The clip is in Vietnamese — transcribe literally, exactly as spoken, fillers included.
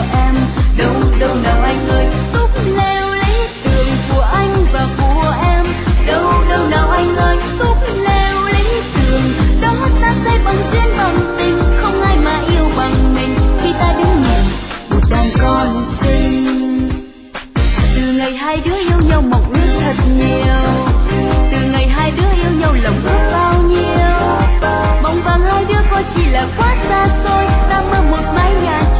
em. Đâu đâu nào anh ơi, túp lều lý tưởng của anh và của em. Đâu đâu nào anh ơi, túp lều lý tưởng đó ta xây bằng duyên bằng tình, không ai mà yêu bằng mình khi ta đứng nhìn một đàn con xinh. Từ ngày hai đứa yêu nhau mộng ước thật nhiều, từ ngày hai đứa yêu nhau lòng ước bao nhiêu. Mong vàng hai đứa có chỉ là quá xa xôi, ta mơ một mái nhà